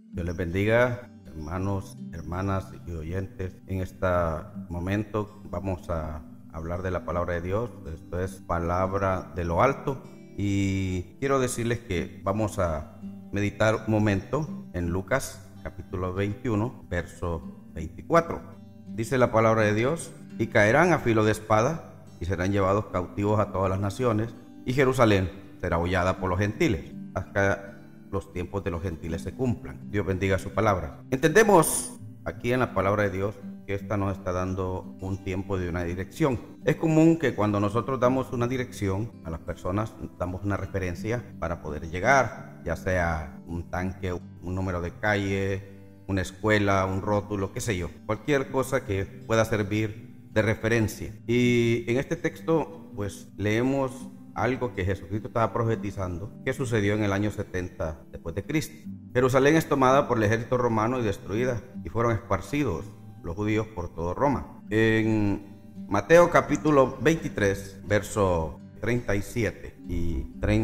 Dios les bendiga, hermanos, hermanas y oyentes. En este momento vamos a hablar de la palabra de Dios. Esto es palabra de lo alto. Y quiero decirles que vamos a meditar un momento en Lucas capítulo 21, verso 24. Dice la palabra de Dios: y caerán a filo de espada y serán llevados cautivos a todas las naciones, y Jerusalén será hollada por los gentiles, hasta los tiempos de los gentiles se cumplan. Dios bendiga su palabra. Entendemos aquí en la palabra de Dios que esta nos está dando un tiempo de una dirección. Es común que cuando nosotros damos una dirección a las personas, damos una referencia para poder llegar, ya sea un tanque, un número de calle, una escuela, un rótulo, qué sé yo, cualquier cosa que pueda servir de referencia. Y en este texto pues leemos algo que Jesucristo estaba profetizando que sucedió en el año 70 después de Cristo. Jerusalén es tomada por el ejército romano y destruida, y fueron esparcidos los judíos por todo Roma. En Mateo capítulo 23, verso 37 y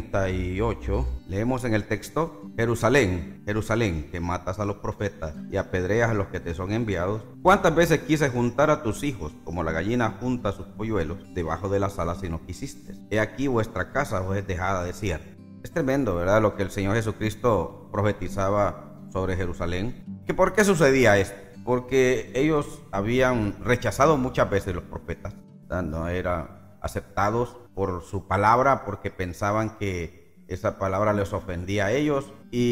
38, leemos en el texto: Jerusalén, Jerusalén, que matas a los profetas y apedreas a los que te son enviados, ¿cuántas veces quise juntar a tus hijos como la gallina junta sus polluelos debajo de las alas y no quisiste? He aquí vuestra casa os es dejada desierta. Es tremendo, ¿verdad?, lo que el Señor Jesucristo profetizaba sobre Jerusalén. ¿Que por qué sucedía esto? Porque ellos habían rechazado muchas veces los profetas, no eran aceptados por su palabra, porque pensaban que esa palabra les ofendía a ellos,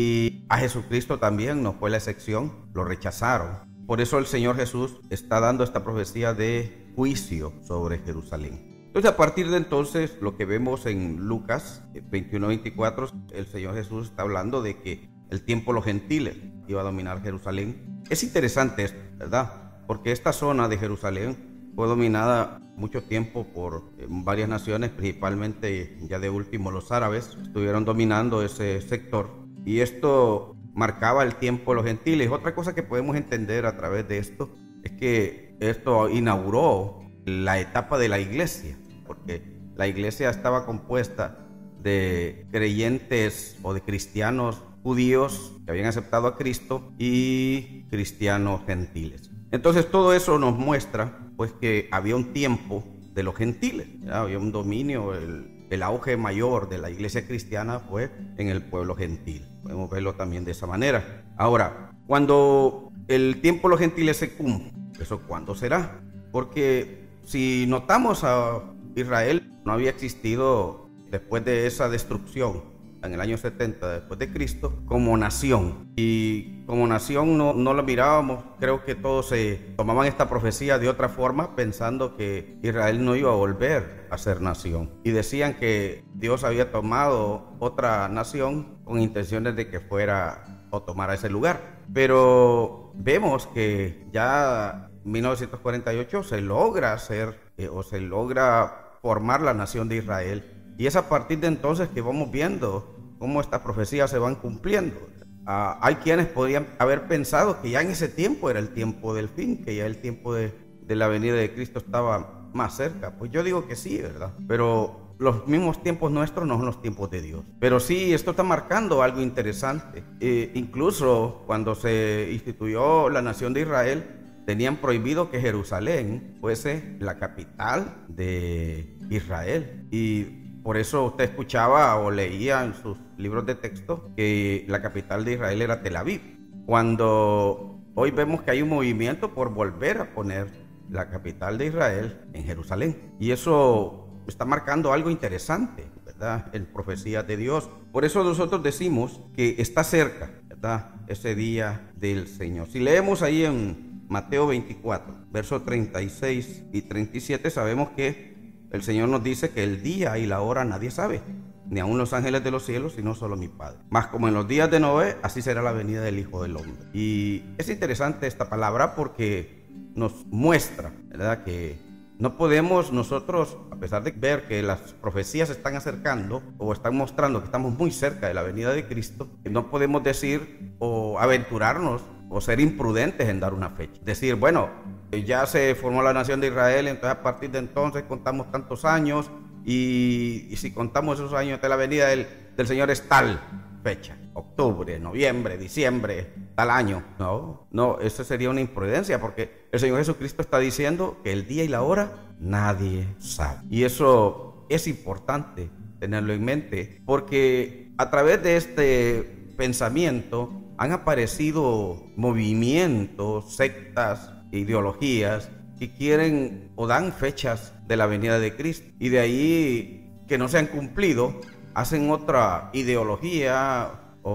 y a Jesucristo también no fue la excepción, lo rechazaron. Por eso el Señor Jesús está dando esta profecía de juicio sobre Jerusalén. Entonces, a partir de entonces, lo que vemos en Lucas 21-24, el Señor Jesús está hablando de que el tiempo de los gentiles iba a dominar Jerusalén. Es interesante esto, ¿verdad? Porque esta zona de Jerusalén fue dominada mucho tiempo por varias naciones, principalmente ya de último los árabes estuvieron dominando ese sector, y esto marcaba el tiempo de los gentiles. Otra cosa que podemos entender a través de esto es que esto inauguró la etapa de la iglesia, porque la iglesia estaba compuesta de creyentes o de cristianos judíos que habían aceptado a Cristo y cristianos gentiles. Entonces todo eso nos muestra pues que había un tiempo de los gentiles, ¿ya? Había un dominio, el auge mayor de la iglesia cristiana fue en el pueblo gentil. Podemos verlo también de esa manera. Ahora, cuando el tiempo de los gentiles se cumple, ¿eso cuándo será? Porque si notamos, a Israel no había existido después de esa destrucción en el año 70 después de Cristo como nación, y como nación no lo mirábamos. Creo que todos se tomaban esta profecía de otra forma, pensando que Israel no iba a volver a ser nación, y decían que Dios había tomado otra nación con intenciones de que fuera o tomara ese lugar. Pero vemos que ya en 1948 se logra hacer se logra formar la nación de Israel, y es a partir de entonces que vamos viendo cómo estas profecías se van cumpliendo. Hay quienes podrían haber pensado que ya en ese tiempo era el tiempo del fin, que ya el tiempo de la venida de Cristo estaba más cerca. Pues yo digo que sí, ¿verdad? Pero los mismos tiempos nuestros no son los tiempos de Dios. Pero sí, esto está marcando algo interesante. Incluso cuando se instituyó la nación de Israel, tenían prohibido que Jerusalén fuese la capital de Israel, y por eso usted escuchaba o leía en sus libros de texto que la capital de Israel era Tel Aviv, cuando hoy vemos que hay un movimiento por volver a poner la capital de Israel en Jerusalén. Y eso está marcando algo interesante, ¿verdad?, en profecías de Dios. Por eso nosotros decimos que está cerca, ¿verdad?, ese día del Señor. Si leemos ahí en Mateo 24, versos 36 y 37, sabemos que el Señor nos dice que el día y la hora nadie sabe, ni aun los ángeles de los cielos, sino solo mi Padre. Mas como en los días de Noé, así será la venida del Hijo del Hombre. Y es interesante esta palabra porque nos muestra, ¿verdad?, que no podemos nosotros, a pesar de ver que las profecías se están acercando o están mostrando que estamos muy cerca de la venida de Cristo, no podemos decir o aventurarnos o ser imprudentes en dar una fecha. Decir, bueno, ya se formó la nación de Israel, entonces a partir de entonces contamos tantos años, y si contamos esos años de la venida del Señor es tal fecha, octubre, noviembre, diciembre, tal año. No, no, eso sería una imprudencia, porque el Señor Jesucristo está diciendo que el día y la hora nadie sabe. Y eso es importante tenerlo en mente, porque a través de este pensamiento han aparecido movimientos, sectas, ideologías que quieren o dan fechas de la venida de Cristo, y de ahí que no se han cumplido, hacen otra ideología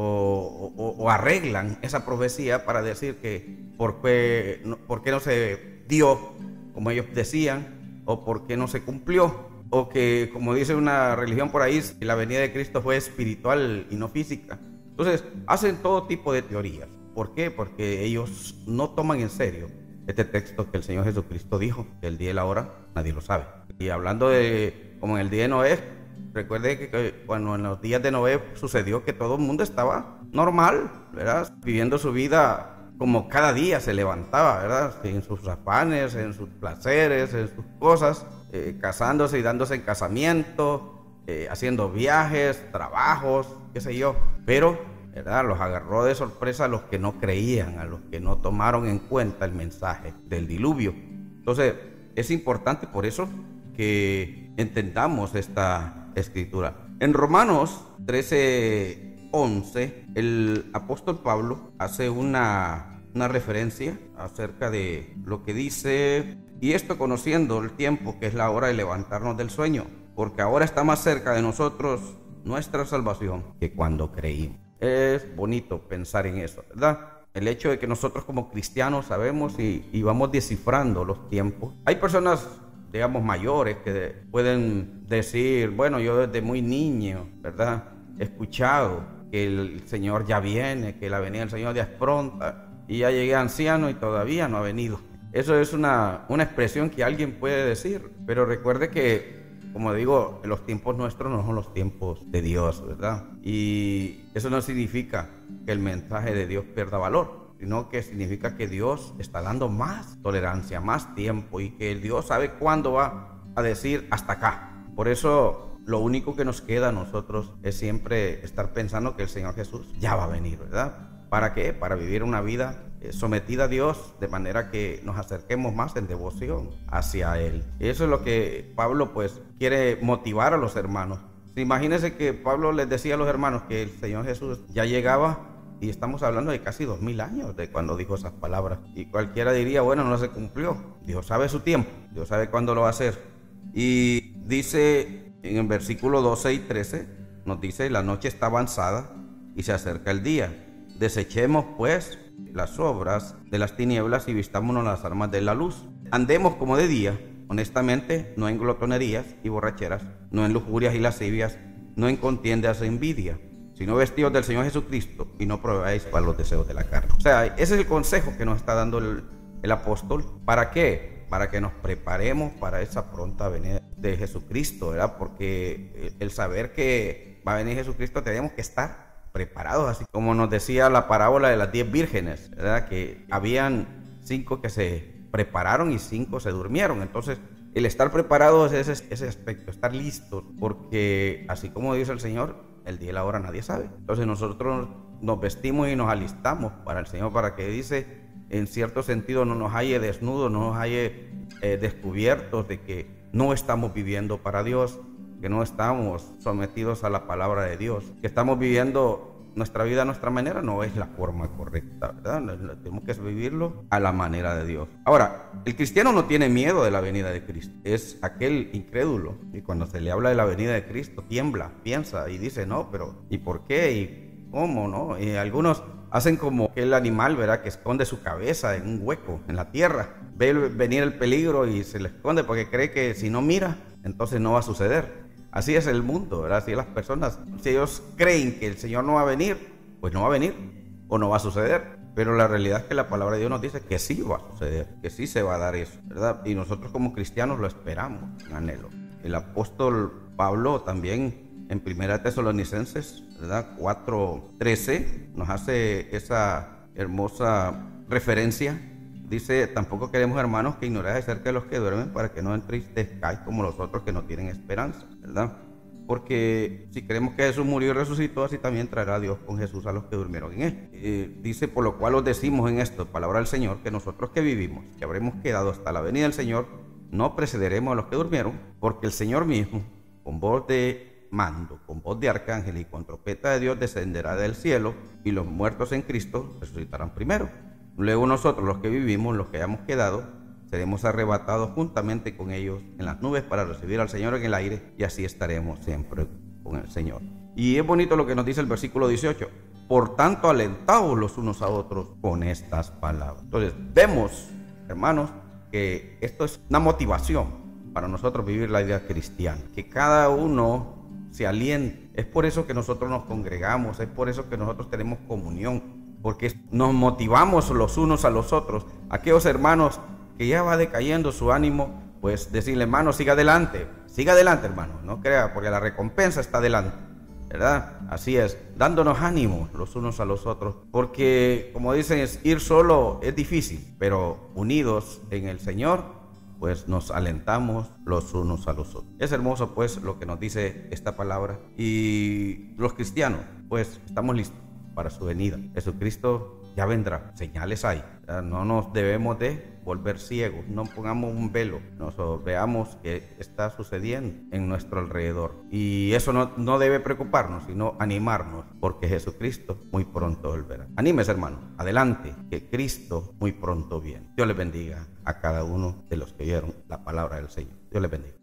o arreglan esa profecía para decir que por qué no se dio como ellos decían, o por qué no se cumplió, o que, como dice una religión por ahí, la venida de Cristo fue espiritual y no física. Entonces hacen todo tipo de teorías. ¿Por qué? Porque ellos no toman en serio este texto que el Señor Jesucristo dijo, que el día y la hora nadie lo sabe. Y hablando de, como en el día de Noé, recuerde que cuando en los días de Noé sucedió que todo el mundo estaba normal, ¿verdad? Viviendo su vida como cada día se levantaba, ¿verdad? En sus afanes, en sus placeres, en sus cosas, casándose y dándose en casamiento, haciendo viajes, trabajos, qué sé yo. Pero, ¿verdad?, los agarró de sorpresa a los que no creían, a los que no tomaron en cuenta el mensaje del diluvio. Entonces, es importante por eso que entendamos esta escritura. En Romanos 13:11, el apóstol Pablo hace una referencia acerca de lo que dice: y esto conociendo el tiempo, que es la hora de levantarnos del sueño, porque ahora está más cerca de nosotros nuestra salvación que cuando creímos. Es bonito pensar en eso, ¿verdad? El hecho de que nosotros como cristianos sabemos y vamos descifrando los tiempos. Hay personas, digamos, mayores que pueden decir: bueno, yo desde muy niño, ¿verdad?, he escuchado que el Señor ya viene, que la venida del Señor ya es pronta, y ya llegué anciano y todavía no ha venido. Eso es una expresión que alguien puede decir, pero recuerde que, como digo, los tiempos nuestros no son los tiempos de Dios, ¿verdad? Y eso no significa que el mensaje de Dios pierda valor, sino que significa que Dios está dando más tolerancia, más tiempo, y que el Dios sabe cuándo va a decir hasta acá. Por eso lo único que nos queda a nosotros es siempre estar pensando que el Señor Jesús ya va a venir, ¿verdad? ¿Para qué? Para vivir una vida sometida a Dios, de manera que nos acerquemos más en devoción hacia Él. Y eso es lo que Pablo pues quiere motivar a los hermanos. Imagínense que Pablo les decía a los hermanos que el Señor Jesús ya llegaba, y estamos hablando de casi 2000 años de cuando dijo esas palabras, y cualquiera diría: bueno, no se cumplió. Dios sabe su tiempo, Dios sabe cuándo lo va a hacer. Y dice en el versículo 12 y 13, nos dice: la noche está avanzada y se acerca el día. Desechemos pues las obras de las tinieblas y vistámonos las armas de la luz. Andemos como de día, honestamente, no en glotonerías y borracheras, no en lujurias y lascivias, no en contiendas e envidia, sino vestidos del Señor Jesucristo, y no probéis para los deseos de la carne. O sea, ese es el consejo que nos está dando el apóstol. ¿Para qué? Para que nos preparemos para esa pronta venida de Jesucristo, ¿verdad? Porque el saber que va a venir Jesucristo, tenemos que estar preparados, así como nos decía la parábola de las 10 vírgenes, ¿verdad? Que habían 5 que se prepararon y 5 se durmieron. Entonces, el estar preparados es ese aspecto, estar listos, porque así como dice el Señor, el día y la hora nadie sabe. Entonces nosotros nos vestimos y nos alistamos para el Señor, para que, dice, en cierto sentido, no nos halle desnudos, no nos halle descubiertos de que no estamos viviendo para Dios, que no estamos sometidos a la palabra de Dios, que estamos viviendo nuestra vida a nuestra manera. No es la forma correcta, ¿verdad? Tenemos que vivirlo a la manera de Dios. Ahora, el cristiano no tiene miedo de la venida de Cristo. Es aquel incrédulo que cuando se le habla de la venida de Cristo tiembla, piensa y dice: no, pero ¿y por qué? ¿Y cómo? ¿No? Y algunos hacen como aquel animal, ¿verdad?, que esconde su cabeza en un hueco en la tierra. Ve venir el peligro y se le esconde porque cree que si no mira, entonces no va a suceder. Así es el mundo, ¿verdad? Así las personas, si ellos creen que el Señor no va a venir, pues no va a venir o no va a suceder. Pero la realidad es que la palabra de Dios nos dice que sí va a suceder, que sí se va a dar eso, ¿verdad? Y nosotros como cristianos lo esperamos en anhelo. El apóstol Pablo también en 1 Tesalonicenses, ¿verdad?, 4:13 nos hace esa hermosa referencia. Dice: tampoco queremos, hermanos, que ignoréis acerca de los que duermen, para que no entristezcáis como los otros que no tienen esperanza, ¿verdad? porque si creemos que Jesús murió y resucitó, así también traerá Dios con Jesús a los que durmieron en él. Dice, por lo cual os decimos en esto, palabra del Señor, que nosotros que vivimos, que habremos quedado hasta la venida del Señor, no precederemos a los que durmieron, porque el Señor mismo, con voz de mando, con voz de arcángel y con trompeta de Dios, descenderá del cielo, y los muertos en Cristo resucitarán primero. Luego nosotros, los que vivimos, los que hayamos quedado, seremos arrebatados juntamente con ellos en las nubes para recibir al Señor en el aire, y así estaremos siempre con el Señor. Y es bonito lo que nos dice el versículo 18. Por tanto, alentaos los unos a otros con estas palabras. Entonces, vemos, hermanos, que esto es una motivación para nosotros vivir la vida cristiana, que cada uno se aliente. Es por eso que nosotros nos congregamos, es por eso que nosotros tenemos comunión, porque nos motivamos los unos a los otros. Aquellos hermanos que ya va decayendo su ánimo, pues decirle, hermano, siga adelante, hermano, no crea, porque la recompensa está adelante, ¿verdad? Así es, dándonos ánimo los unos a los otros, porque como dicen, ir solo es difícil, pero unidos en el Señor, pues nos alentamos los unos a los otros. Es hermoso pues lo que nos dice esta palabra, y los cristianos pues estamos listos para su venida. Jesucristo ya vendrá, señales hay, ¿verdad? No nos debemos de volver ciegos, no pongamos un velo, nosotros veamos qué está sucediendo en nuestro alrededor, y eso no debe preocuparnos, sino animarnos, porque Jesucristo muy pronto volverá. Anímese, hermano, adelante, que Cristo muy pronto viene. Dios les bendiga a cada uno de los que oyeron la palabra del Señor. Dios les bendiga.